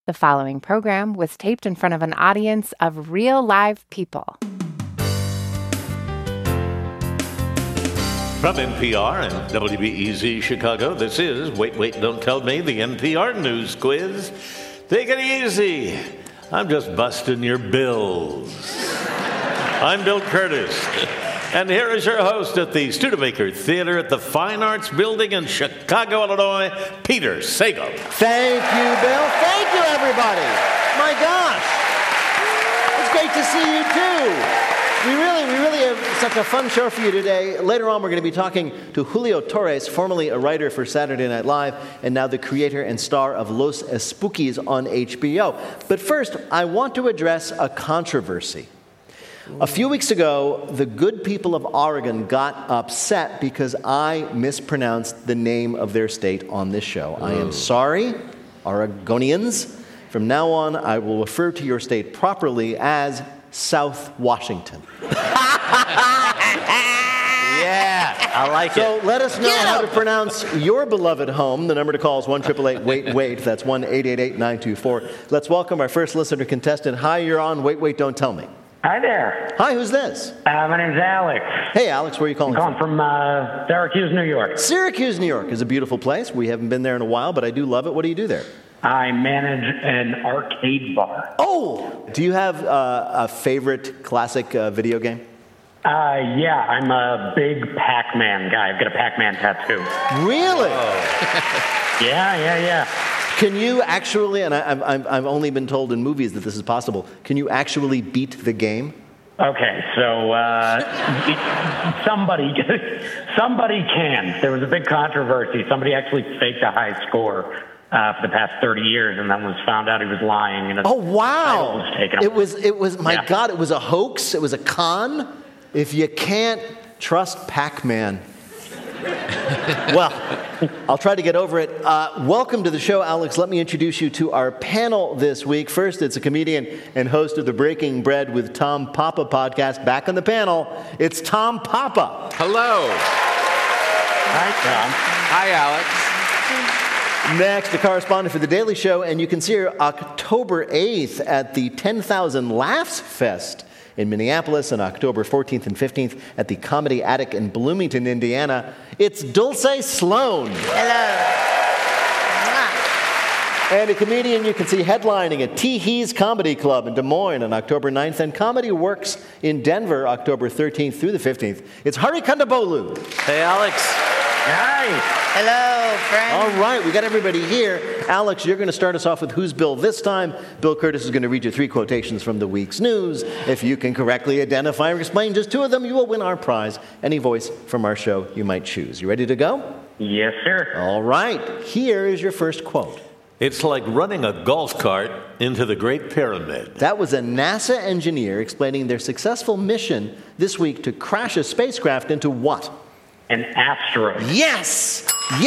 The following program was taped in front of an audience of real live people. From NPR and WBEZ Chicago, this is Wait, Wait, Don't Tell Me, the NPR News Quiz. Take it easy. I'm just busting your bills. I'm Bill Curtis. And here is your host at the Studebaker Theater at the Fine Arts Building in Chicago, Illinois, Peter Sagal. Thank you, Bill. Thank you, everybody. My gosh. It's great to see you, too. We really have such a fun show for you today. Later on, we're going to be talking to Julio Torres, formerly a writer for Saturday Night Live, and now the creator and star of Los Espookies on HBO. But first, I want to address a controversy. A few weeks ago, the good people of Oregon got upset because I mispronounced the name of their state on this show. I am sorry, Oregonians. From now on, I will refer to your state properly as South Washington. Yeah, I like it. So let us know how to pronounce your beloved home. The number to call is 1-888-WAIT-WAIT. That's 1-888-924. Let's welcome our first listener contestant. Hi, you're on Wait, Wait, Don't Tell Me. Hi there. Hi, who's this? My name's Alex. Hey, Alex, where are you calling I'm calling from Syracuse, New York. Syracuse, New York is a beautiful place. We haven't been there in a while, but I do love it. What do you do there? I manage an arcade bar. Oh! Do you have a favorite classic video game? Yeah, I'm a big Pac-Man guy. I've got a Pac-Man tattoo. Really? Yeah. Can you actually, and I've only been told in movies that this is possible, can you actually beat the game? Okay, so somebody can. There was a big controversy. Somebody actually faked a high score for the past 30 years, and then was found out he was lying. And oh, wow. Was taken away. It was, my God, it was a hoax. It was a con. If you can't trust Pac-Man. Well, I'll try to get over it. Welcome to the show, Alex. Let me introduce you to our panel this week. First, it's a comedian and host of the Breaking Bread with Tom Papa podcast. Back on the panel, it's Tom Papa. Hello. Hi, Tom. Hi, Alex. Next, a correspondent for The Daily Show, and you can see her October 8th at the 10,000 Laughs Fest in Minneapolis, on October 14th and 15th at the Comedy Attic in Bloomington, Indiana. It's Dulce Sloan. Hello. And a comedian you can see headlining at Teehee's Comedy Club in Des Moines on October 9th, and Comedy Works in Denver, October 13th through the 15th. It's Hari Kondabolu. Hey, Alex. Hi. Hello, friend. All right, we got everybody here. Alex, you're going to start us off with Who's Bill this time. Bill Curtis is going to read you 3 quotations from the week's news. If you can correctly identify or explain just 2 of them, you will win our prize. Any voice from our show you might choose. You ready to go? Yes, sir. All right, here is your first quote. It's like running a golf cart into the Great Pyramid. That was a NASA engineer explaining their successful mission this week to crash a spacecraft into what? An asteroid. Yes!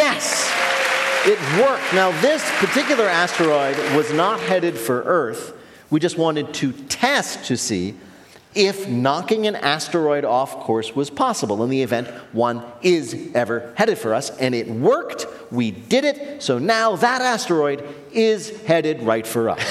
It worked. Now, this particular asteroid was not headed for Earth. We just wanted to test to see if knocking an asteroid off course was possible in the event one is ever headed for us. And it worked. We did it. So now that asteroid is headed right for us.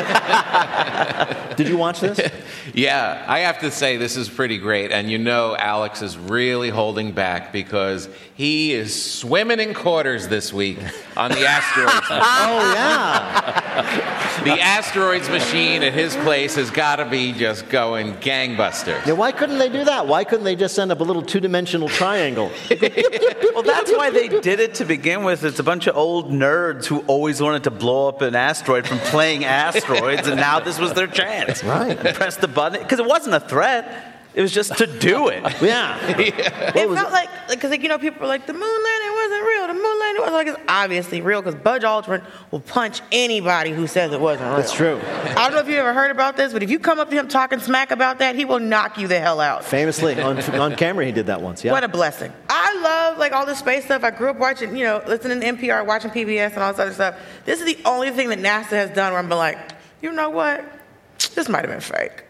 Did you watch this? Yeah, I have to say this is pretty great. And you know Alex is really holding back because he is swimming in quarters this week on the asteroids. Oh, yeah. The asteroids machine at his place has got to be just going gangbusters. Yeah, why couldn't they do that? Why couldn't they just send up a little 2-dimensional triangle? Well, that's why they did it to begin with. It's a bunch of old nerds who always wanted to blow up an asteroid from playing asteroids, and now this was their chance. Right. Press the button, because it wasn't a threat. It was just to do it. Yeah. It felt like, because people were like, the moon landing wasn't real. The moon landing wasn't it's obviously real because Buzz Aldrin will punch anybody who says it wasn't real. That's true. I don't know if you ever heard about this, but if you come up to him talking smack about that, he will knock you the hell out. Famously, on camera, he did that once, yeah. What a blessing. I love, all this space stuff. I grew up watching, listening to NPR, watching PBS and all this other stuff. This is the only thing that NASA has done where I'm like, you know what? This might have been fake.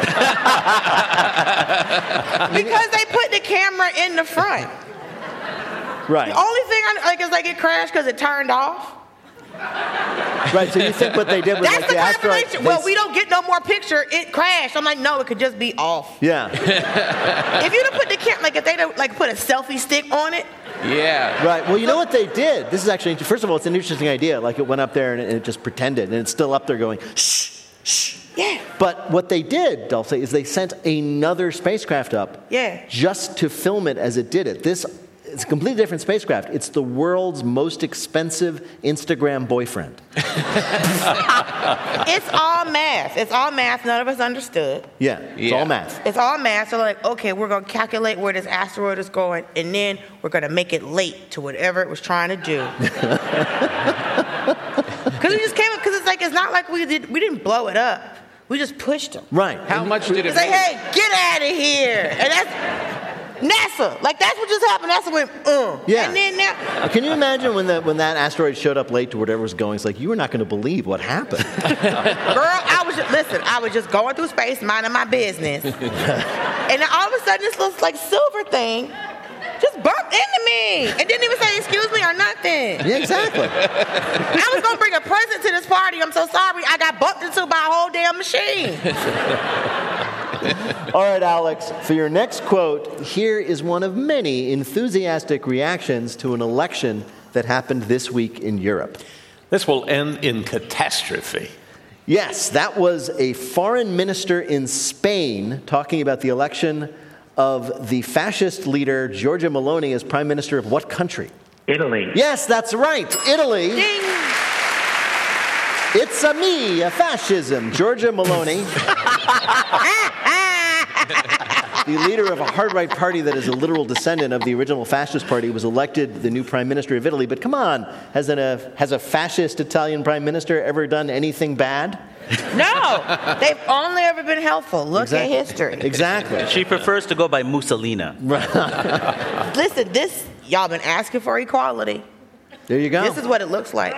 Because they put the camera in the front. Right. The only thing is it crashed because it turned off. Right, so you think what they did was That's like the the asteroid... confirmation. Well, we don't get no more picture. It crashed. I'm like, no, it could just be off. Yeah. If you'd have put the camera, like if they'd have, like put a selfie stick on it. Yeah. Right. Well, you know what they did? This is actually, first of all, it's an interesting idea. Like it went up there and it just pretended, and it's still up there going, shh, shh. Yeah. But what they did, Dulce, is they sent another spacecraft up Yeah. just to film it as it did it. It's a completely different spacecraft. It's the world's most expensive Instagram boyfriend. It's all math. It's all math. None of us understood. Yeah, it's all math. It's all math. So like, okay, we're going to calculate where this asteroid is going, and then we're going to make it late to whatever it was trying to do. Because we just came up, because it's like, it's not like we didn't blow it up. We just pushed them. Right. How much did it It's like, make? hey, get out of here. And that's NASA. Like, that's what just happened. NASA went, Yeah. And then now, Can you imagine when that asteroid showed up late to whatever was going? It's like, you were not going to believe what happened. girl, I was just going through space, minding my business. And then all of a sudden, this little, like, silver thing just bumped into me. And didn't even say excuse me or nothing. Yeah, exactly. I was going to bring a present to this party. I'm so sorry. I got bumped into by a whole damn machine. All right, Alex, for your next quote, here is one of many enthusiastic reactions to an election that happened this week in Europe. This will end in catastrophe. Yes, that was a foreign minister in Spain talking about the election of the fascist leader Giorgia Meloni as prime minister of what country? Italy. Yes, that's right, Italy. Ding. It's a me, a fascism. Giorgia Meloni, the leader of a hard-right party that is a literal descendant of the original fascist party, was elected the new prime minister of Italy. But come on, has a fascist Italian prime minister ever done anything bad? No, they've only ever been helpful. Look at history. Exactly. She prefers to go by Mussolina. Listen, y'all been asking for equality. There you go. This is what it looks like.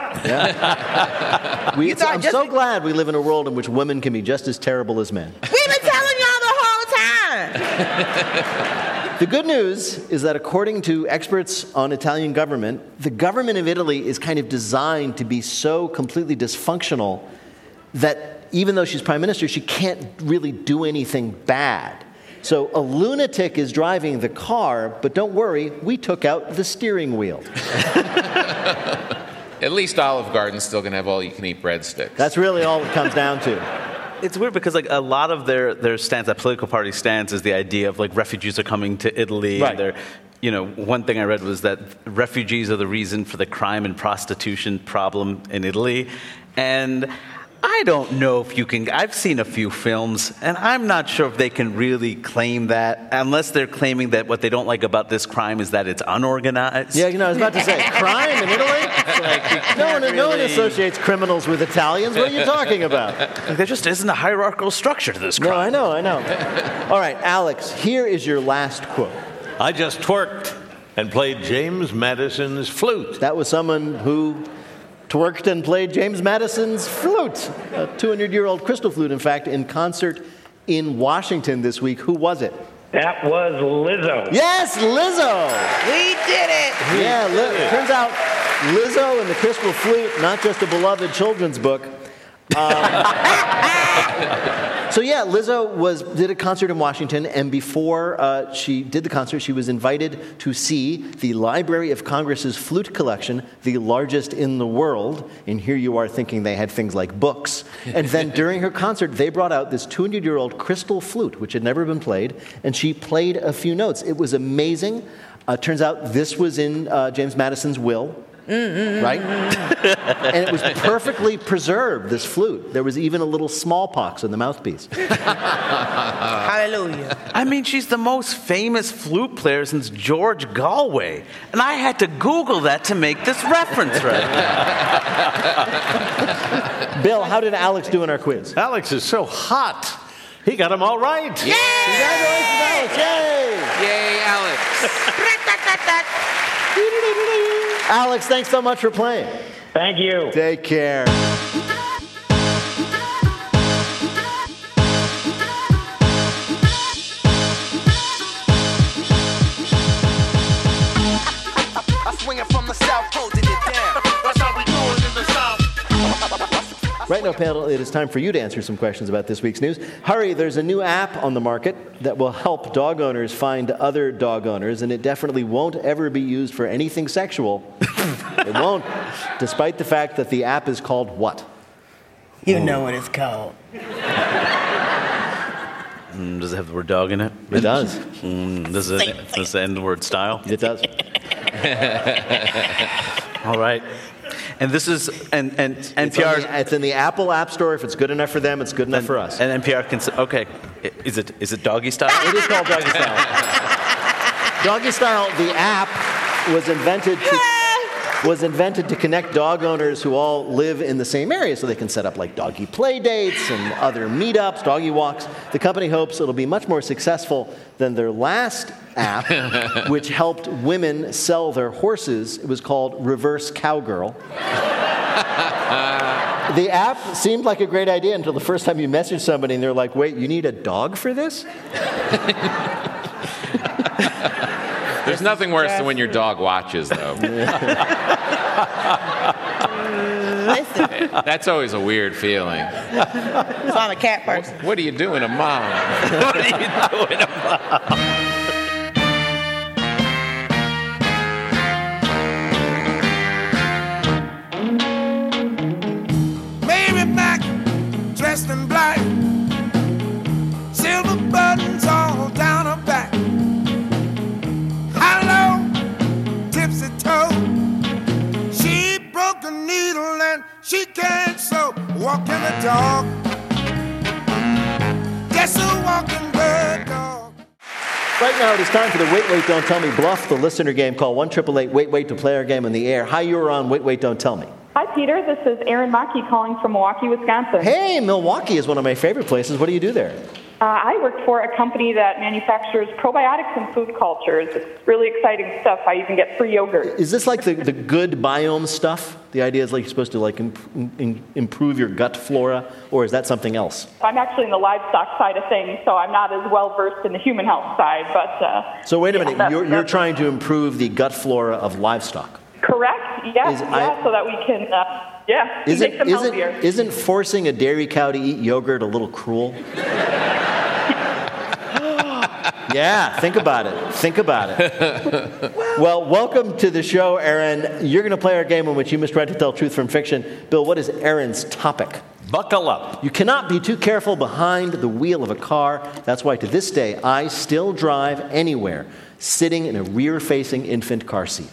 I'm so glad we live in a world in which women can be just as terrible as men. We've been telling y'all the whole time. The good news is that according to experts on Italian government, the government of Italy is kind of designed to be so completely dysfunctional that even though she's prime minister, she can't really do anything bad. So a lunatic is driving the car, but don't worry, we took out the steering wheel. At least Olive Garden's still going to have all-you-can-eat breadsticks. That's really all it comes down to. It's weird because like a lot of their stance, that political party stance, is the idea of like refugees are coming to Italy. Right. And they're, one thing I read was that refugees are the reason for the crime and prostitution problem in Italy. And I don't know if you can. I've seen a few films, and I'm not sure if they can really claim that, unless they're claiming that what they don't like about this crime is that it's unorganized. Yeah, I was about to say, crime in Italy? No one associates criminals with Italians. What are you talking about? Like, there just isn't a hierarchical structure to this crime. No, I know. All right, Alex, here is your last quote. I just twerked and played James Madison's flute. That was someone who twerked and played James Madison's flute, a 200-year-old crystal flute, in fact, in concert in Washington this week. Who was it? That was Lizzo. Yes, Lizzo! We did it. Yeah, turns out Lizzo and the crystal flute, not just a beloved children's book. So yeah, Lizzo did a concert in Washington, and before she did the concert, she was invited to see the Library of Congress's flute collection, the largest in the world. And here you are thinking they had things like books. And then during her concert, they brought out this 200-year-old crystal flute, which had never been played, and she played a few notes. It was amazing. Turns out this was in James Madison's will. Right? And it was perfectly preserved, this flute. There was even a little smallpox in the mouthpiece. Hallelujah. I mean, she's the most famous flute player since George Galway. And I had to Google that to make this reference right now. Bill, how did Alex do in our quiz? Alex is so hot. He got them all right. Yay! Congratulations, Alex! Yay! Yay, Alex. Alex, thanks so much for playing. Thank you. Take care. I swing it from the south, holding it down. That's how we do it in the south. Chicago panel, it is time for you to answer some questions about this week's news. Hurry, there's a new app on the market that will help dog owners find other dog owners, and it definitely won't ever be used for anything sexual. It won't, despite the fact that the app is called what? You know what it's called. Does it have the word dog in it? It does. Does it end the word style? It does. All right. And this is and NPR. It's in the Apple App Store. If it's good enough for them, it's good enough for us. And NPR can say, okay, is it doggy style? It is called Doggy Style. Doggy Style, the app was invented to connect dog owners who all live in the same area so they can set up like doggy play dates and other meetups, doggy walks. The company hopes it'll be much more successful than their last app, which helped women sell their horses. It was called Reverse Cowgirl. The app seemed like a great idea until the first time you message somebody and they're like, wait, you need a dog for this? There's nothing worse than when your dog watches, though. Listen, That's always a weird feeling. so I'm a cat person. What are you doing, Mom? What are you doing about? Mary Mac, dressed in black, silver buttons all down her back. Hello, tipsy toe. She broke a needle and she can't sew. Walking the dog, guess a walking bird dog. Right now, it is time for the Wait, Wait, Don't Tell Me Bluff, the listener game. Call 1-888-WAIT-WAIT to play our game on the air. Hi, you are on Wait, Wait, Don't Tell Me. Hi, Peter. This is Erin Mackey calling from Milwaukee, Wisconsin. Hey, Milwaukee is one of my favorite places. What do you do there? I work for a company that manufactures probiotics and food cultures. It's really exciting stuff. I even get free yogurt. Is this like the good biome stuff? The idea is like you're supposed to like improve your gut flora, or is that something else? I'm actually in the livestock side of things, so I'm not as well versed in the human health side. But so wait a minute, you're trying to improve the gut flora of livestock. Correct. Yes. So that we can, make them healthier. Isn't forcing a dairy cow to eat yogurt a little cruel? Yeah, think about it. Well, welcome to the show, Erin. You're going to play our game in which you must try to tell truth from fiction. Bill, what is Erin's topic? Buckle up. You cannot be too careful behind the wheel of a car. That's why to this day, I still drive anywhere, sitting in a rear-facing infant car seat.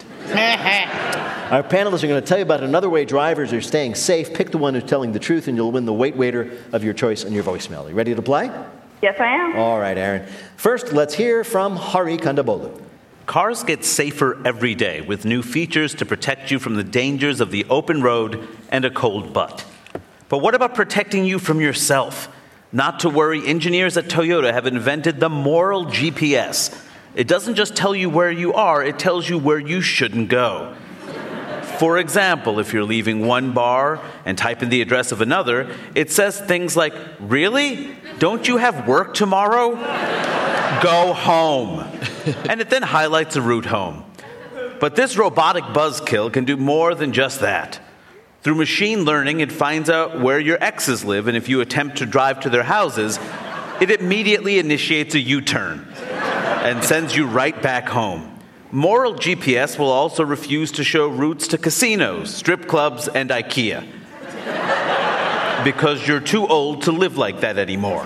Our panelists are going to tell you about another way drivers are staying safe. Pick the one who's telling the truth, and you'll win the Wait Waiter of your choice on your voicemail. Are you ready to play? Yes, I am. All right, Erin. First, let's hear from Hari Kondabolu. Cars get safer every day with new features to protect you from the dangers of the open road and a cold butt. But what about protecting you from yourself? Not to worry, engineers at Toyota have invented the Moral GPS. It doesn't just tell you where you are, it tells you where you shouldn't go. For example, if you're leaving one bar and type in the address of another, it says things like, "Really? Don't you have work tomorrow? Go home." And it then highlights a route home. But this robotic buzzkill can do more than just that. Through machine learning, it finds out where your exes live, and if you attempt to drive to their houses, it immediately initiates a U-turn and sends you right back home. Moral GPS will also refuse to show routes to casinos, strip clubs, and IKEA. Because you're too old to live like that anymore.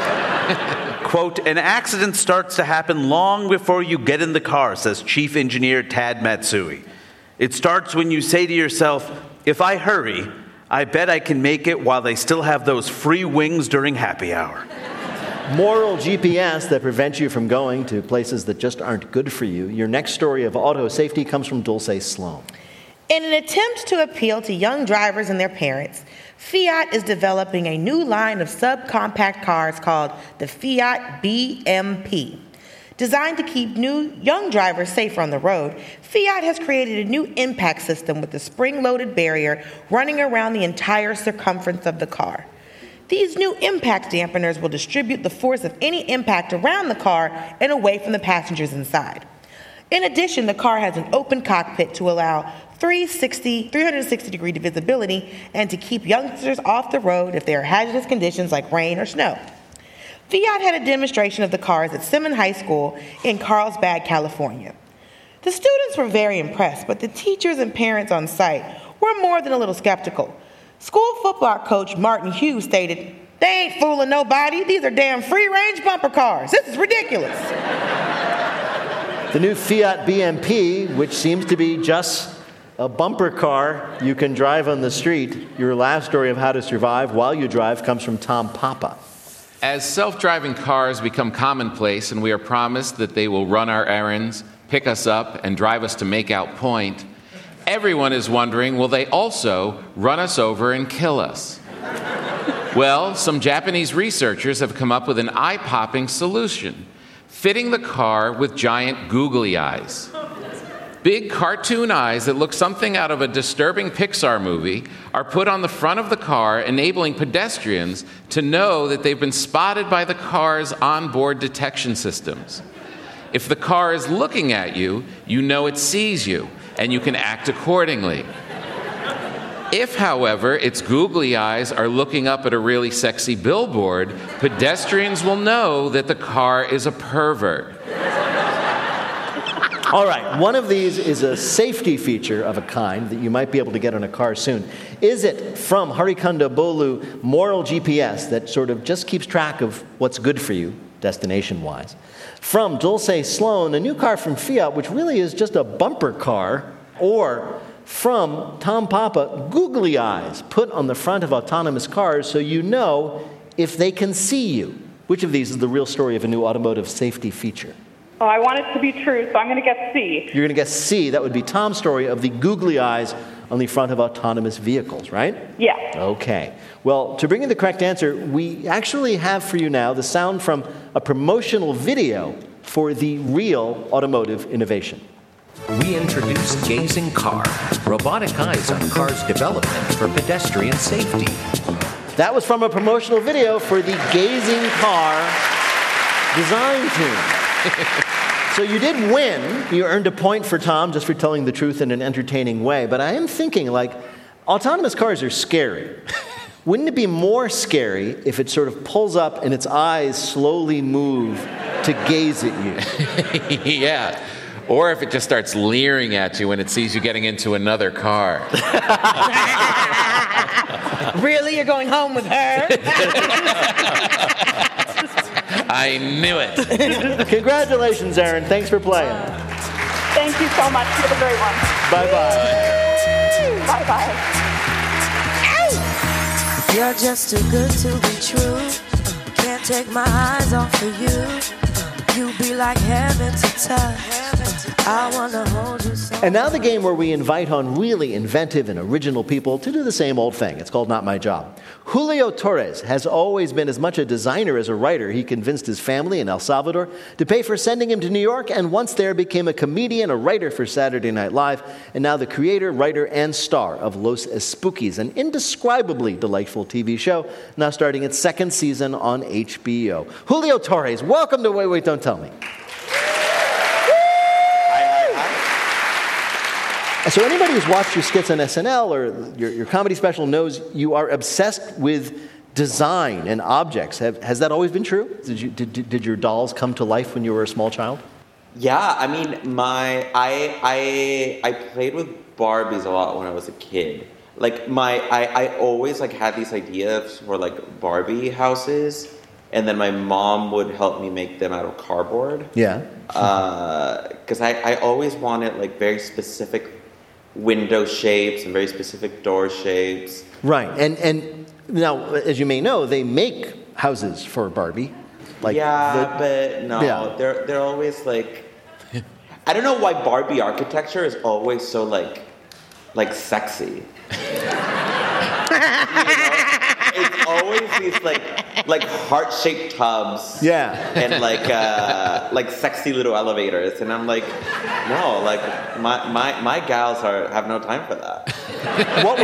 Quote, "An accident starts to happen long before you get in the car," says Chief Engineer Tad Matsui. "It starts when you say to yourself, if I hurry, I bet I can make it while they still have those free wings during happy hour." Moral GPS that prevents you from going to places that just aren't good for you. Your next story of auto safety comes from Dulce Sloan. In an attempt to appeal to young drivers and their parents, Fiat is developing a new line of subcompact cars called the Fiat BMP. Designed to keep new young drivers safer on the road, Fiat has created a new impact system with a spring-loaded barrier running around the entire circumference of the car. These new impact dampeners will distribute the force of any impact around the car and away from the passengers inside. In addition, the car has an open cockpit to allow 360-degree visibility and to keep youngsters off the road if there are hazardous conditions like rain or snow. Fiat had a demonstration of the cars at Simmons High School in Carlsbad, California. The students were very impressed, but the teachers and parents on site were more than a little skeptical. School football coach Martin Hughes stated, "They ain't fooling nobody. These are damn free-range bumper cars. This is ridiculous." The new Fiat BMP, which seems to be just a bumper car you can drive on the street. Your last story of how to survive while you drive comes from Tom Papa. As self-driving cars become commonplace and we are promised that they will run our errands, pick us up, and drive us to Makeout Point, everyone is wondering, will they also run us over and kill us? Well, some Japanese researchers have come up with an eye-popping solution, fitting the car with giant googly eyes. Big cartoon eyes that look something out of a disturbing Pixar movie are put on the front of the car, enabling pedestrians to know that they've been spotted by the car's onboard detection systems. If the car is looking at you, you know it sees you, and you can act accordingly. If, however, its googly eyes are looking up at a really sexy billboard, pedestrians will know that the car is a pervert. All right, one of these is a safety feature of a kind that you might be able to get on a car soon. Is it from Harikanda Bolu Moral GPS that sort of just keeps track of what's good for you, destination-wise? From Dulce Sloan, a new car from Fiat, which really is just a bumper car, or from Tom Papa, googly eyes put on the front of autonomous cars so you know if they can see you. Which of these is the real story of a new automotive safety feature? Oh, I want it to be true, so I'm going to guess C. You're going to guess C. That would be Tom's story of the googly eyes on the front of autonomous vehicles, right? Yeah. Okay. Well, to bring in the correct answer, we actually have for you now the sound from a promotional video for the real automotive innovation. We introduce Gazing Car, robotic eyes on cars' development for pedestrian safety. That was from a promotional video for the Gazing Car design team. So you did win. You earned a point for Tom just for telling the truth in an entertaining way. But I am thinking, like, autonomous cars are scary. Wouldn't it be more scary if it sort of pulls up and its eyes slowly move to gaze at you? Yeah. Or if it just starts leering at you when it sees you getting into another car. Really? You're going home with her? I knew it. Congratulations, Aaron. Thanks for playing. Thank you so much. You have a great one. Bye-bye. Bye-bye. You're just too good to be true. Can't take my eyes off of you. You be like heaven to touch. I wanna hold you so. And now the game where we invite on really inventive and original people to do the same old thing. It's called Not My Job. Julio Torres has always been as much a designer as a writer. He convinced his family in El Salvador to pay for sending him to New York, and once there became a comedian, a writer for Saturday Night Live, and now the creator, writer, and star of Los Espookies, an indescribably delightful TV show, now starting its second season on HBO. Julio Torres, welcome to Wait, Wait, Don't Tell Me. So anybody who's watched your skits on SNL or your comedy special knows you are obsessed with design and objects. Has that always been true? Did your dolls come to life when you were a small child? Yeah, I mean, I played with Barbies a lot when I was a kid. Like I always had these ideas for Barbie houses, and then my mom would help me make them out of cardboard. Yeah. Because I always wanted very specific window shapes and very specific door shapes. Right, and now, as you may know, they make houses for Barbie. But no, yeah. They're always I don't know why Barbie architecture is always so sexy. It's always these heart-shaped tubs. Yeah. And sexy little elevators. And I'm no, my gals have no time for that.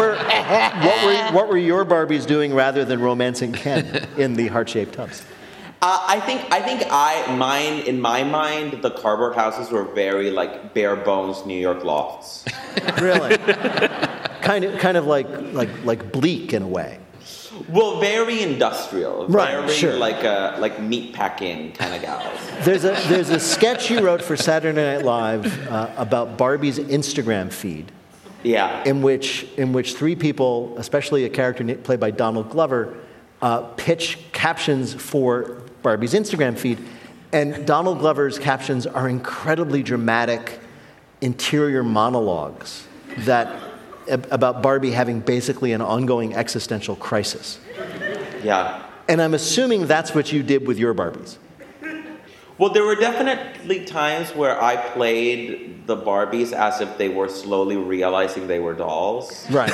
What were your Barbies doing rather than romancing Ken in the heart-shaped tubs? In my mind, the cardboard houses were very like bare bones New York lofts. Really? kind of like Bleak in a way. Well, very industrial. Right, very sure. like meat packing kind of gals. There's a sketch you wrote for Saturday Night Live about Barbie's Instagram feed. Yeah. In which three people, especially a character played by Donald Glover, pitch captions for Barbie's Instagram feed. And Donald Glover's captions are incredibly dramatic interior monologues about Barbie having basically an ongoing existential crisis. Yeah. And I'm assuming that's what you did with your Barbies. Well, there were definitely times where I played the Barbies as if they were slowly realizing they were dolls. Right.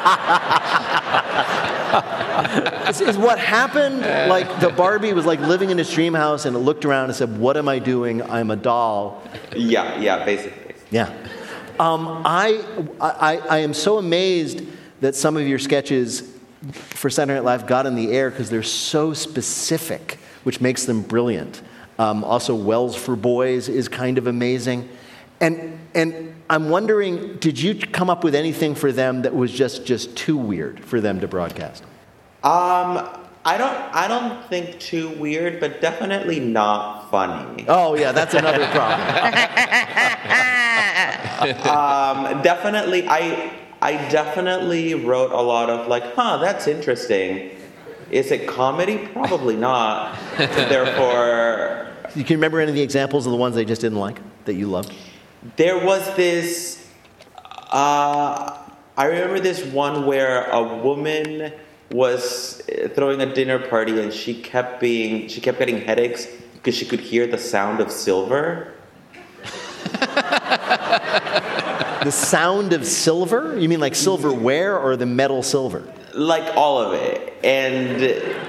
is what happened, like the Barbie was like living in its dream house and it looked around and said, "What am I doing? I'm a doll." Yeah, basically. Yeah. I am so amazed that some of your sketches for Saturday Night Live got in the air because they're so specific, which makes them brilliant. Also, Wells for Boys is kind of amazing. And I'm wondering, did you come up with anything for them that was just too weird for them to broadcast? I don't think too weird, but definitely not funny. Oh yeah, that's another problem. Definitely, I definitely wrote a lot of like, that's interesting. Is it comedy? Probably not. Therefore, you can remember any of the examples of the ones they just didn't like that you loved? There was this. I remember this one where a woman was throwing a dinner party and she kept getting headaches because she could hear the sound of silver. The sound of silver? You mean like silverware or the metal silver? Like all of it. And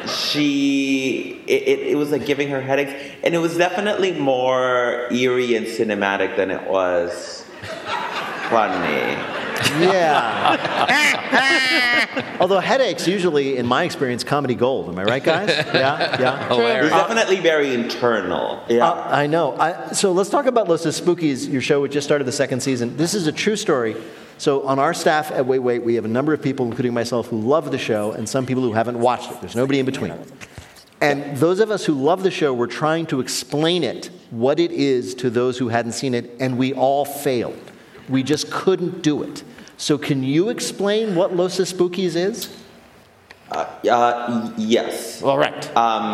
it was like giving her headaches. And it was definitely more eerie and cinematic than it was funny. Yeah. Although headaches usually, in my experience, comedy gold. Am I right, guys? Yeah. It was definitely very internal. Yeah. I know. So let's talk about Los Spookies, your show which just started the second season. This is a true story. So on our staff at Wait, we have a number of people, including myself, who love the show and some people who haven't watched it. There's nobody in between. And those of us who love the show were trying to explain it, what it is, to those who hadn't seen it, and we all failed. We just couldn't do it. So can you explain what Los Spookies is? Yes. All right.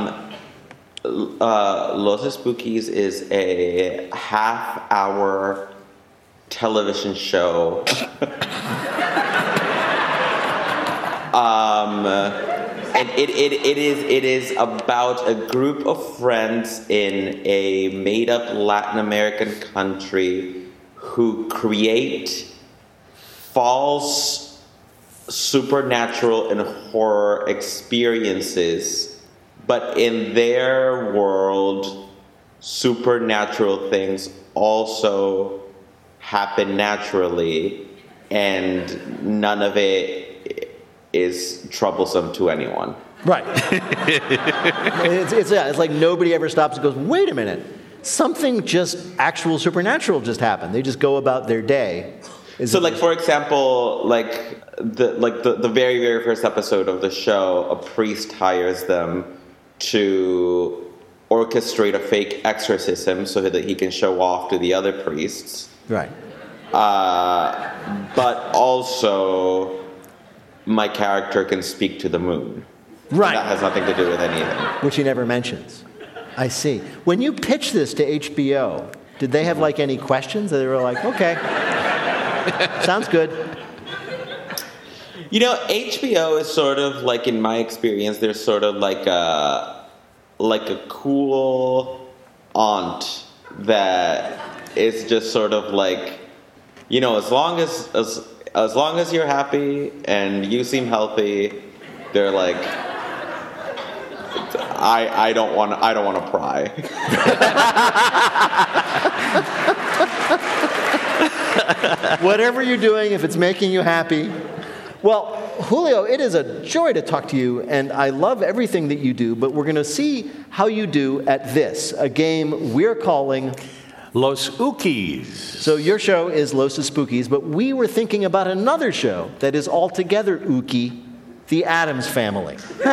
Los Spookies is a half-hour television show. And it is about a group of friends in a made-up Latin American country who create false supernatural and horror experiences, but in their world, supernatural things also happen naturally, and none of it is troublesome to anyone. Right. It's like nobody ever stops and goes, wait a minute, something just actual supernatural just happened. They just go about their day. So, like, for example, the very, very first episode of the show, a priest hires them to orchestrate a fake exorcism so that he can show off to the other priests. Right. But also, my character can speak to the moon. Right. That has nothing to do with anything. Which he never mentions. I see. When you pitched this to HBO, did they have, like, any questions? They were like, okay. Sounds good. You know, HBO is sort of like, in my experience, they're sort of like a cool aunt that is just sort of like, you know, as long as you're happy and you seem healthy, they're like, I don't want to pry. Whatever you're doing, if it's making you happy. Well, Julio, it is a joy to talk to you, and I love everything that you do, but we're going to see how you do at this, a game we're calling Los Ookies. So your show is Los Spookies, but we were thinking about another show that is altogether ooky, The Addams Family.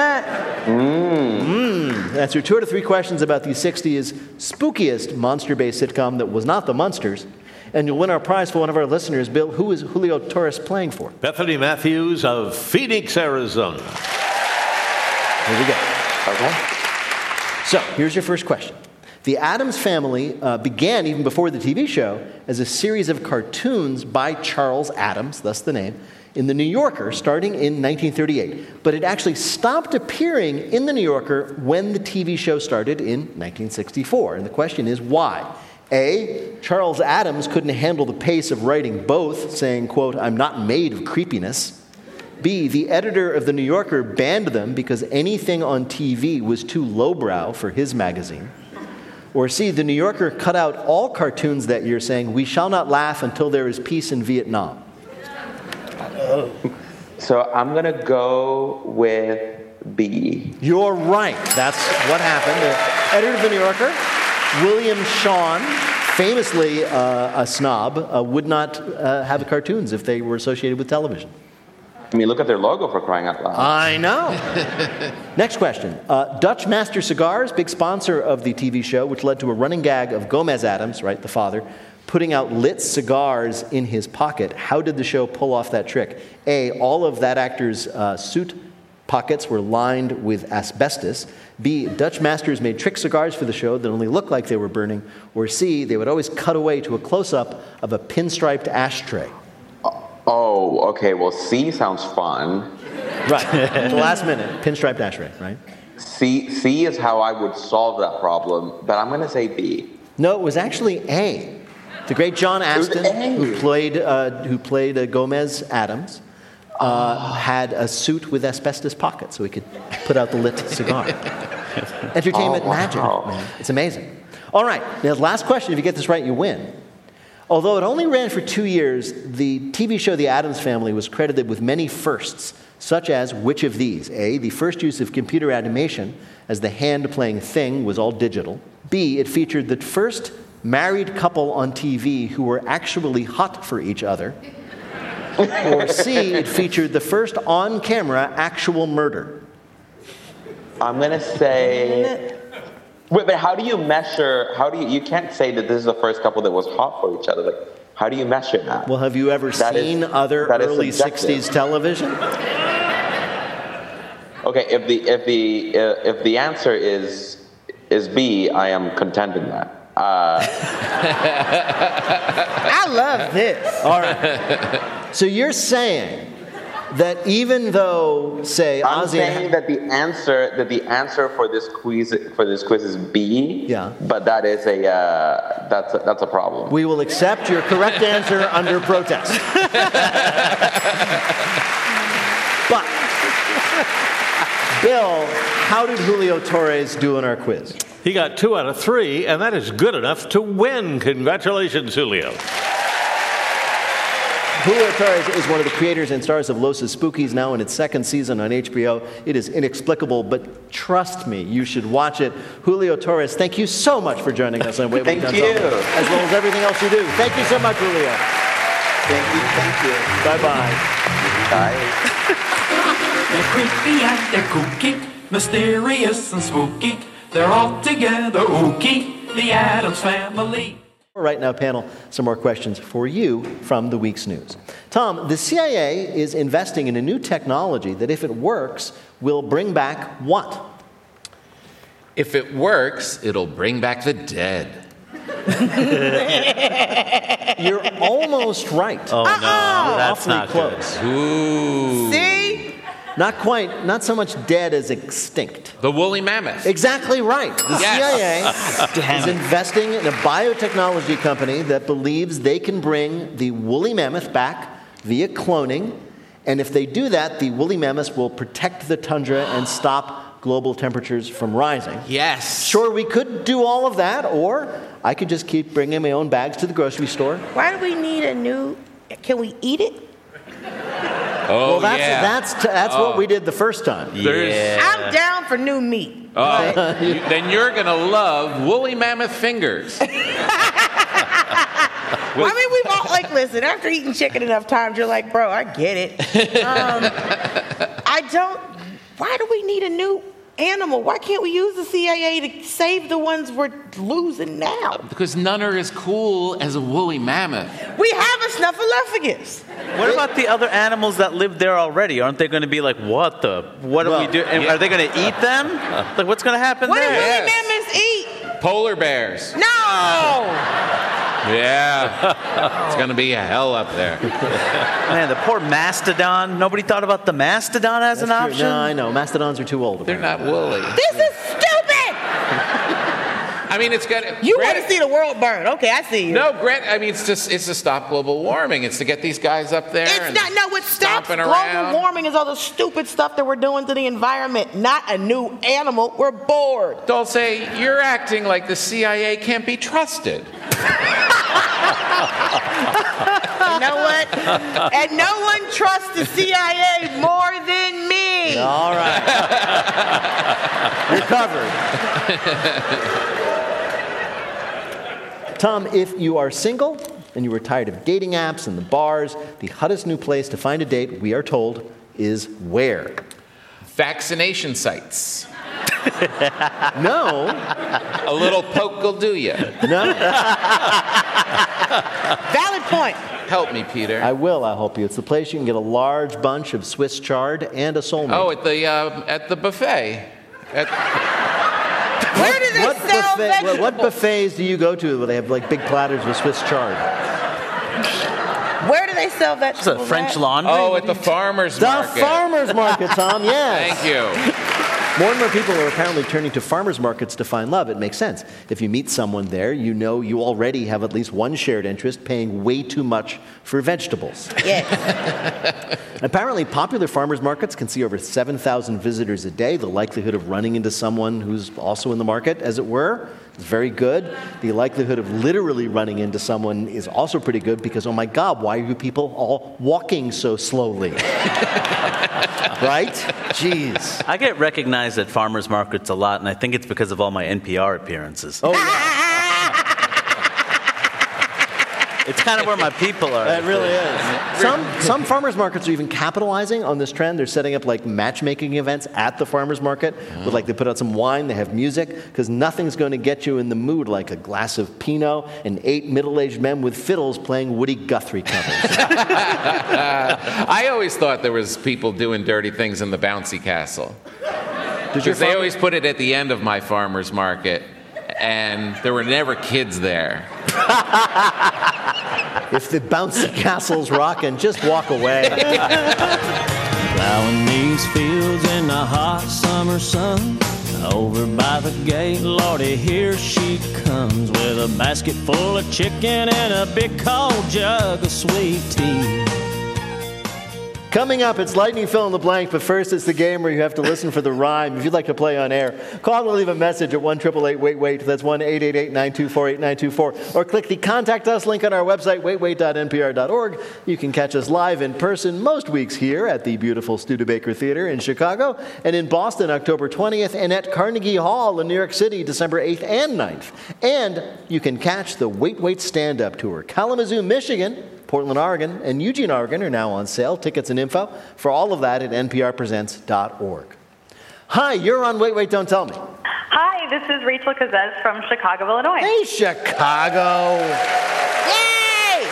Answer 2 out of 3 questions about the 60s spookiest monster-based sitcom that was not The Munsters, and you'll win our prize for one of our listeners. Bill, who is Julio Torres playing for? Bethany Matthews of Phoenix, Arizona. Here we go. Okay. So, here's your first question. The Addams Family began, even before the TV show, as a series of cartoons by Charles Addams, thus the name, in The New Yorker, starting in 1938. But it actually stopped appearing in The New Yorker when the TV show started in 1964. And the question is, why? A, Charles Addams couldn't handle the pace of writing both, saying, quote, "I'm not made of creepiness." B, the editor of The New Yorker banned them because anything on TV was too lowbrow for his magazine. Or C, The New Yorker cut out all cartoons that year, saying, "We shall not laugh until there is peace in Vietnam." So I'm going to go with B. You're right. That's what happened. The editor of The New Yorker, William Shawn, famously a snob, would not have the cartoons if they were associated with television. I mean, look at their logo, for crying out loud. I know. Next question. Dutch Master Cigars, big sponsor of the TV show, which led to a running gag of Gomez Addams, right, the father, putting out lit cigars in his pocket. How did the show pull off that trick? A, all of that actor's suit pockets were lined with asbestos. B, Dutch masters made trick cigars for the show that only looked like they were burning. Or C, they would always cut away to a close-up of a pinstriped ashtray. Oh, okay. Well, C sounds fun. Right. At the last minute, pinstriped ashtray, right? C is how I would solve that problem, but I'm going to say B. No, it was actually A. The great John Astin, who played Gomez Addams, had a suit with asbestos pockets so he could put out the lit cigar. Entertainment magic, man. It's amazing. All right, now the last question. If you get this right, you win. Although it only ran for 2 years, the TV show The Addams Family was credited with many firsts, such as which of these? A, the first use of computer animation, as the hand-playing thing was all digital. B, it featured the first married couple on TV who were actually hot for each other. Or C, it featured the first on-camera actual murder. I'm going to say... Wait, but how do you measure, you can't say that this is the first couple that was hot for each other. Like, how do you measure that? Well, have you ever seen other early 60s television? Okay, if the answer is B, I am content in that. I love this. All right. So you're saying that even though, say, I'm Ozzy saying that the answer for this quiz is B. Yeah. But that is that's a problem. We will accept your correct answer under protest. But Bill, how did Julio Torres do in our quiz? He got 2 out of 3, and that is good enough to win. Congratulations, Julio. Julio Torres is one of the creators and stars of Los Spookies, now in its 2nd season on HBO. It is inexplicable, but trust me, you should watch it. Julio Torres, thank you so much for joining us on Wait, Wait, Don't Tell Me, as well as everything else you do. Thank you so much, Julio. Thank you. Bye-bye. Bye. They're creepy and they're kooky, mysterious and spooky. They're all together ooky, the Addams Family. Right now, panel, some more questions for you from the week's news. Tom, the CIA is investing in a new technology that, if it works, will bring back what? If it works, it'll bring back the dead. You're almost right. Oh, no, that's not close. Good. Ooh. See? Not quite, not so much dead as extinct. The woolly mammoth. Exactly right. The CIA is investing in a biotechnology company that believes they can bring the woolly mammoth back via cloning. And if they do that, the woolly mammoths will protect the tundra and stop global temperatures from rising. Yes. Sure, we could do all of that, or I could just keep bringing my own bags to the grocery store. Why do we need a new... Can we eat it? Oh, Well, that's yeah. that's what we did the first time. I'm down for new meat. Then you're going to love woolly mammoth fingers. I mean, we've all, like, listen, after eating chicken enough times, you're like, bro, I get it. Why do we need a new animal? Why can't we use the CIA to save the ones we're losing now? Because none are as cool as a woolly mammoth. We have a snuffleupagus. What about the other animals that live there already? Aren't they going to be like, what do we do? And are they going to eat them? Like, what's going to happen What do there? woolly mammoths eat? Polar bears. No! Yeah. It's going to be a hell up there. Man, the poor mastodon. Nobody thought about the mastodon as an option? No, I know. Mastodons are too old. They're not woolly. This is stupid! I mean, it's got. You want to see the world burn. Okay, I see you. No, Grant, I mean, it's to stop global warming. It's to get these guys up there. It's not. No, what stops stomping global around. warming is all the stupid stuff that we're doing to the environment, not a new animal. We're bored. Dulce, you're acting like the CIA can't be trusted. You know what? And no one trusts the CIA more than me. All right. You're covered. Tom, if you are single and you are tired of dating apps and the bars, the hottest new place to find a date, we are told, is where? Vaccination sites. No. A little poke will do you. No. Valid point. Help me, Peter. I'll help you. It's the place you can get a large bunch of Swiss chard and a soulmate. Oh, at the buffet. Where do they sell vegetables? What buffets do you go to where they have like big platters with Swiss chard? Where do they sell vegetables? It's a French Laundry. Oh, at the farmer's market. The farmer's market, Tom, yes. Thank you. More and more people are apparently turning to farmers markets to find love. It makes sense. If you meet someone there, you know you already have at least one shared interest, paying way too much for vegetables. Yes. Apparently, popular farmers markets can see over 7,000 visitors a day. The likelihood of running into someone who's also in the market, as it were, is very good. The likelihood of literally running into someone is also pretty good because, oh my God, why are you people all walking so slowly? Right? Jeez. I get recognized at farmers markets a lot, and I think it's because of all my NPR appearances. Oh, yeah. It's kind of where my people are. It really is. Some farmers markets are even capitalizing on this trend. They're setting up like matchmaking events at the farmers market. With like they put out some wine, they have music, because nothing's going to get you in the mood like a glass of Pinot and 8 middle-aged men with fiddles playing Woody Guthrie covers. I always thought there was people doing dirty things in the bouncy castle. Because they always put it at the end of my farmer's market, and there were never kids there. If the bouncy castle's rocking, just walk away. Plowing these fields in the hot summer sun. Over by the gate, Lordy, here she comes with a basket full of chicken and a big cold jug of sweet tea. Coming up, it's Lightning Fill in the Blank, but first it's the game where you have to listen for the rhyme. If you'd like to play on air, call or leave a message at 1-888-WAIT-WAIT. That's 1-888-924-8924. Or click the Contact Us link on our website, waitwait.npr.org. You can catch us live in person most weeks here at the beautiful Studebaker Theater in Chicago, and in Boston, October 20th, and at Carnegie Hall in New York City, December 8th and 9th. And you can catch the Wait Wait Stand-Up Tour. Kalamazoo, Michigan, Portland, Oregon, and Eugene, Oregon are now on sale. Tickets and info for all of that at nprpresents.org. Hi, you're on Wait, Wait, Don't Tell Me. Hi, this is Rachel Kazez from Chicago, Illinois. Hey, Chicago. Yay!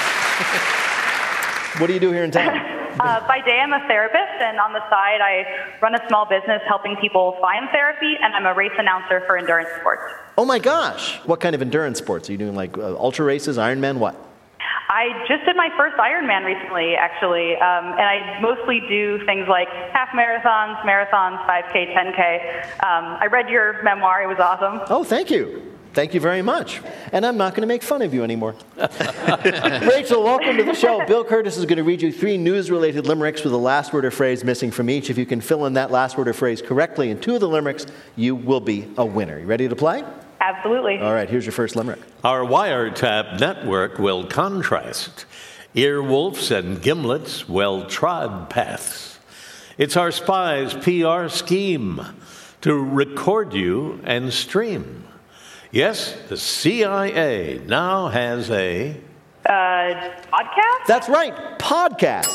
What do you do here in town? By day, I'm a therapist, and on the side, I run a small business helping people find therapy, and I'm a race announcer for endurance sports. Oh, my gosh. What kind of endurance sports? Are you doing like ultra races, Ironman, what? I just did my first Ironman recently, actually, and I mostly do things like half marathons, 5K, 10K. I read your memoir. It was awesome. Oh, thank you. Thank you very much. And I'm not going to make fun of you anymore. Rachel, welcome to the show. Bill Curtis is going to read you 3 news-related limericks with a last word or phrase missing from each. If you can fill in that last word or phrase correctly in 2 of the limericks, you will be a winner. You ready to play? Absolutely. All right, here's your first limerick. Our wiretap network will contrast earwolves and gimlets, well-trod paths. It's our spies' PR scheme to record you and stream. Yes, the CIA now has a... podcast? That's right, podcast.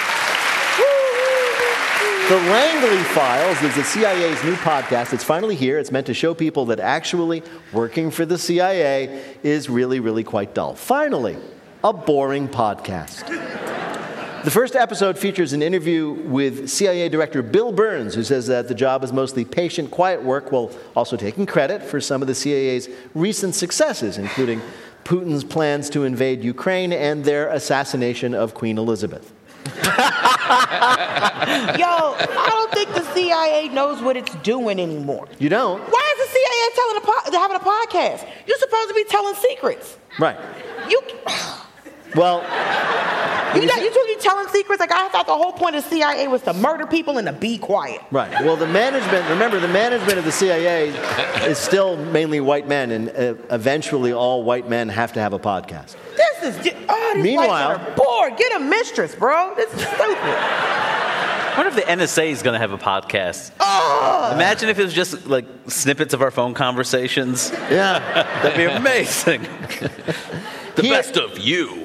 The Langley Files is the CIA's new podcast. It's finally here. It's meant to show people that actually working for the CIA is really, really quite dull. Finally, a boring podcast. The first episode features an interview with CIA Director Bill Burns, who says that the job is mostly patient, quiet work, while also taking credit for some of the CIA's recent successes, including Putin's plans to invade Ukraine and their assassination of Queen Elizabeth. Yo, I don't think the CIA knows what it's doing anymore. You don't? Why is the CIA having a podcast? You're supposed to be telling secrets. Right. You Well, you telling secrets? Like, I thought the whole point of CIA was to murder people and to be quiet. right. Well, the management of the CIA is still mainly white men, and eventually all white men have to have a podcast. This is these Meanwhile- whites are bored. Get a mistress, bro. This is stupid. I wonder if the NSA is going to have a podcast. Imagine if it was just like snippets of our phone conversations. Yeah. That'd be amazing. The best of you.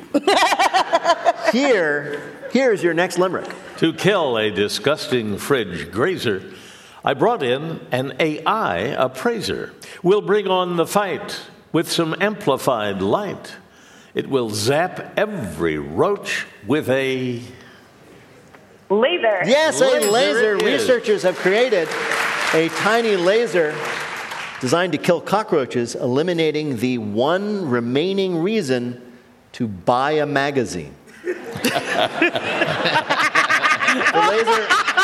Here's your next limerick. To kill a disgusting fridge grazer, I brought in an AI appraiser. We'll bring on the fight with some amplified light. It will zap every roach with a... Laser. Yes, a Laser laser. it is. Researchers have created a tiny laser designed to kill cockroaches, eliminating the one remaining reason to buy a magazine. The laser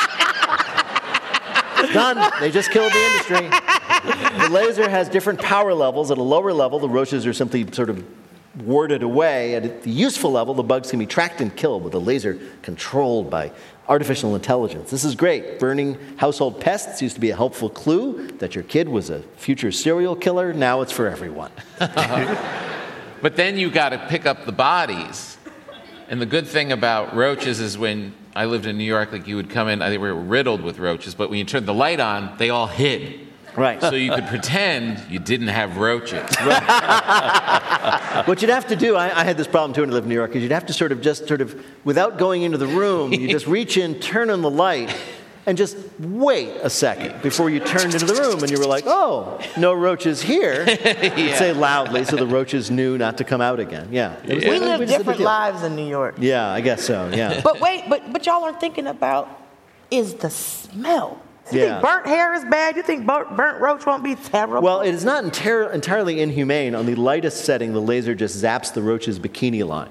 is done. They just killed the industry. The laser has different power levels. At a lower level, the roaches are simply sort of warded away. At the useful level, the bugs can be tracked and killed with a laser controlled by artificial intelligence. This is great. Burning household pests used to be a helpful clue that your kid was a future serial killer. Now it's for everyone. But then you got to pick up the bodies. And the good thing about roaches is when I lived in New York, like you would come in, I think we were riddled with roaches, but when you turned the light on, they all hid. Right. So you could pretend you didn't have roaches. What you'd have to do, I had this problem too when I lived in New York, is you'd have to sort of, without going into the room, you just reach in, turn on the light, and just wait a second before you turned into the room, and you were like, oh, no roaches here. You'd say loudly so the roaches knew not to come out again. Yeah. We live different lives in New York. Yeah, I guess so, yeah. But wait, but y'all aren't thinking about is the smell. You Yeah. think burnt hair is bad? You think burnt roach won't be terrible? Well, it is not entirely inhumane. On the lightest setting, the laser just zaps the roach's bikini line.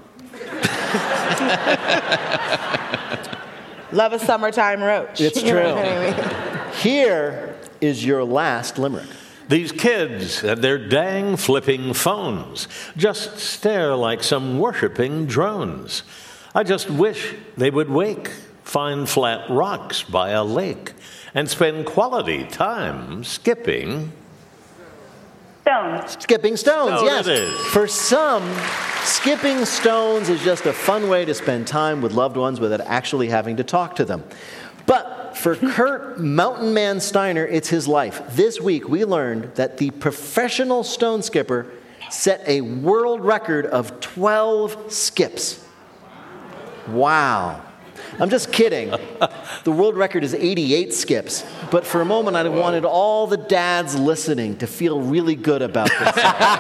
Love a summertime roach. It's You know true. what I mean? Here is your last limerick. These kids and their dang flipping phones just stare like some worshiping drones. I just wish they would wake, find flat rocks by a lake, and spend quality time skipping. Stones. Skipping stones, Stone yes. it is. For some, skipping stones is just a fun way to spend time with loved ones without actually having to talk to them. But for Kurt Mountain Man Steiner, it's his life. This week, we learned that the professional stone skipper set a world record of 12 skips. Wow. I'm just kidding. The world record is 88 skips. But for a moment, I wanted all the dads listening to feel really good about this.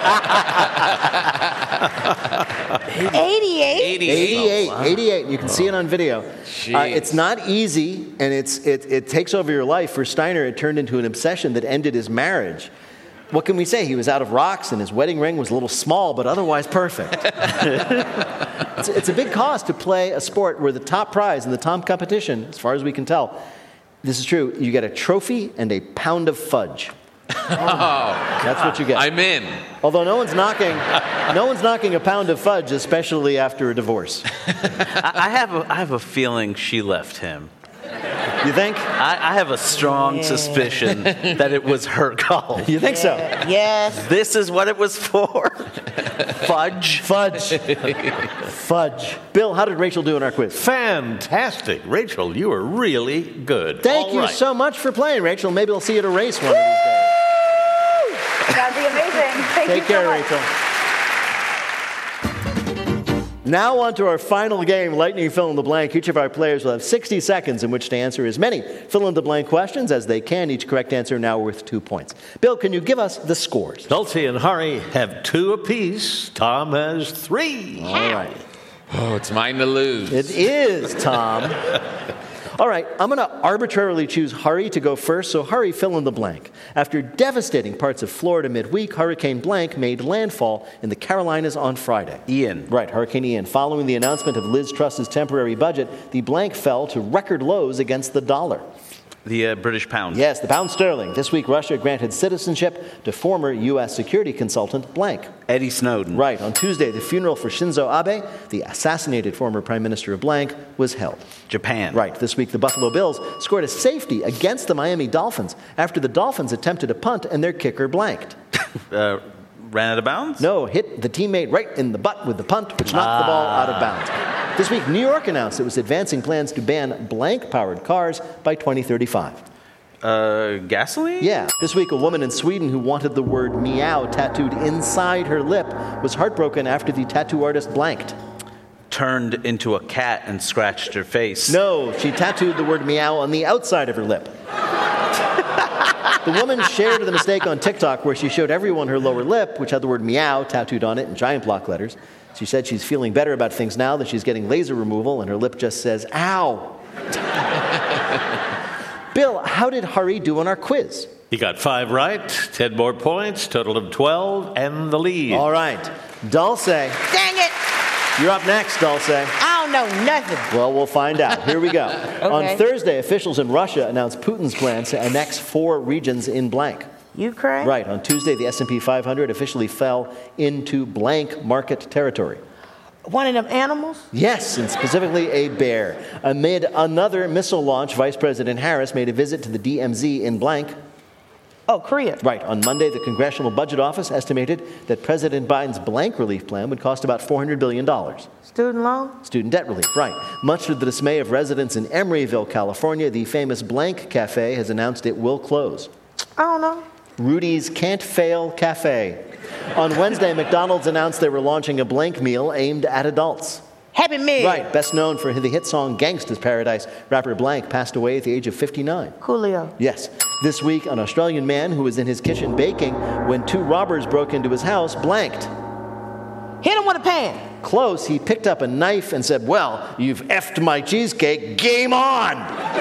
88? 88. You can see it on video. It's not easy, and it takes over your life. For Steiner, it turned into an obsession that ended his marriage. What can we say? He was out of rocks, and his wedding ring was a little small, but otherwise perfect. It's a big cost to play a sport where the top prize in the top competition, as far as we can tell, this is true, you get a trophy and a pound of fudge. That's what you get. I'm in. Although no one's knocking a pound of fudge, especially after a divorce. I have a feeling she left him. You think? I have a strong suspicion that it was her call. You think so? Yes. This is what it was for. Fudge. Fudge. Bill, how did Rachel do in our quiz? Fantastic. Rachel, you were really good. Thank you so much for playing, Rachel. Maybe we'll see you at a race one of these days. That'd be amazing. Thank you Take care, so much. Rachel. Now on to our final game, Lightning Fill in the Blank. Each of our players will have 60 seconds in which to answer as many fill-in-the-blank questions as they can. Each correct answer now worth 2 points. Bill, can you give us the scores? Dulce and Hari have 2 apiece. Tom has 3. All right. Oh, it's mine to lose. It is, Tom. All right, I'm going to arbitrarily choose Hari to go first, so Hari, fill in the blank. After devastating parts of Florida midweek, Hurricane Blank made landfall in the Carolinas on Friday. Ian. Right, Hurricane Ian. Following the announcement of Liz Truss's temporary budget, the blank fell to record lows against the dollar. The British pound. Yes, the pound sterling. This week, Russia granted citizenship to former U.S. security consultant Blank. Eddie Snowden. Right. On Tuesday, the funeral for Shinzo Abe, the assassinated former Prime Minister of Blank, was held. Japan. Right. This week, the Buffalo Bills scored a safety against the Miami Dolphins after the Dolphins attempted a punt and their kicker blanked. Ran out of bounds? No, hit the teammate right in the butt with the punt, which knocked the ball out of bounds. This week, New York announced it was advancing plans to ban blank-powered cars by 2035. Gasoline? Yeah. This week, a woman in Sweden who wanted the word meow tattooed inside her lip was heartbroken after the tattoo artist blanked. Turned into a cat and scratched her face. No, she tattooed the word meow on the outside of her lip. The woman shared the mistake on TikTok where she showed everyone her lower lip, which had the word meow tattooed on it in giant block letters. She said she's feeling better about things now that she's getting laser removal and her lip just says, ow. Bill, how did Hari do on our quiz? He got 5 right, 10 more points, total of 12, and the lead. All right. Dulce. Dang it. You're up next, Dulce. I don't know nothing. Well, we'll find out. Here we go. Okay. On Thursday, officials in Russia announced Putin's plans to annex 4 regions in blank. Ukraine? Right. On Tuesday, the S&P 500 officially fell into blank market territory. One of them animals? Yes, and specifically a bear. Amid another missile launch, Vice President Harris made a visit to the DMZ in blank. Oh, Korea. Right. On Monday, the Congressional Budget Office estimated that President Biden's blank relief plan would cost about $400 billion. Student loan? Student debt relief, right. Much to the dismay of residents in Emeryville, California, the famous Blank Cafe has announced it will close. I don't know. Rudy's Can't Fail Cafe. On Wednesday, McDonald's announced they were launching a blank meal aimed at adults. Happy Meal. Right. Best known for the hit song Gangsta's Paradise, rapper Blank passed away at the age of 59. Coolio. Yes. This week, an Australian man who was in his kitchen baking when 2 robbers broke into his house blanked. Hit him with a pan. Close. He picked up a knife and said, well, you've effed my cheesecake. Game on!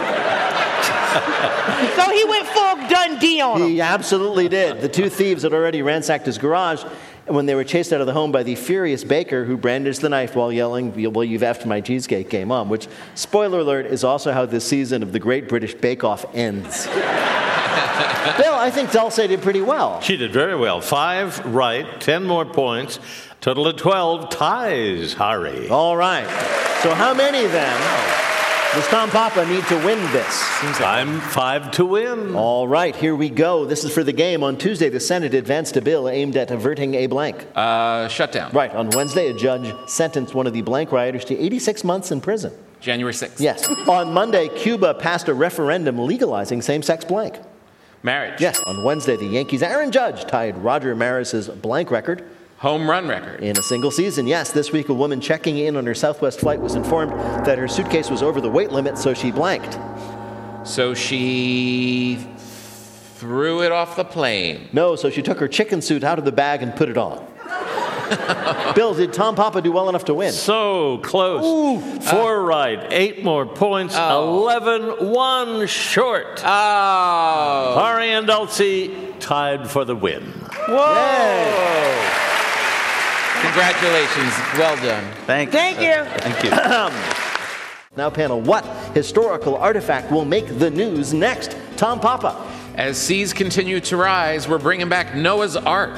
So he went full Dundee on him. He absolutely did. The 2 thieves had already ransacked his garage when they were chased out of the home by the furious baker who brandished the knife while yelling, well, you've effed my cheesecake, game on, which, spoiler alert, is also how this season of the Great British Bake Off ends. Bill, I think Dulce did pretty well. She did very well. 5 right, 10 more points, total of 12, ties Hari. All right. So how many then does Tom Papa need to win this? I'm 5 to win. All right, here we go. This is for the game. On Tuesday, the Senate advanced a bill aimed at averting a blank. Shutdown. Right. On Wednesday, a judge sentenced one of the blank rioters to 86 months in prison. January 6th. Yes. On Monday, Cuba passed a referendum legalizing same-sex blank. Marriage. Yes. On Wednesday, the Yankees' Aaron Judge tied Roger Maris's blank record. Home run record. In a single season, yes. This week, a woman checking in on her Southwest flight was informed that her suitcase was over the weight limit, so she blanked. So she threw it off the plane. No, so she took her chicken suit out of the bag and put it on. Bill, did Tom Papa do well enough to win? So close. Ooh, 4 right, 8 more points, 11, 1 short. Oh. Hari and Dulce tied for the win. Whoa. Yay. Congratulations. Well done. Thank you. Now, panel, what historical artifact will make the news next? Tom Papa. As seas continue to rise, we're bringing back Noah's Ark.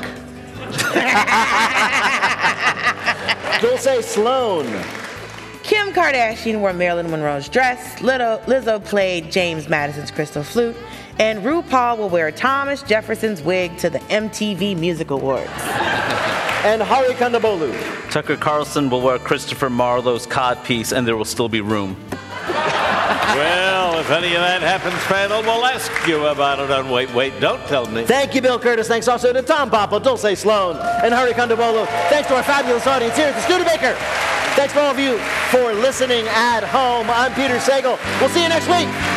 Dulce Sloan. Kim Kardashian wore Marilyn Monroe's dress. Lizzo played James Madison's crystal flute. And RuPaul will wear Thomas Jefferson's wig to the MTV Music Awards. and Hari Kondabolu. Tucker Carlson will wear Christopher Marlowe's codpiece, and there will still be room. Well, if any of that happens, panel, we'll ask you about it on Wait, Wait, Don't Tell Me. Thank you, Bill Curtis. Thanks also to Tom Papa, Dulce Sloan, and Hari Kondabolu. Thanks to our fabulous audience here at the Studebaker. Thanks for all of you for listening at home. I'm Peter Sagal. We'll see you next week.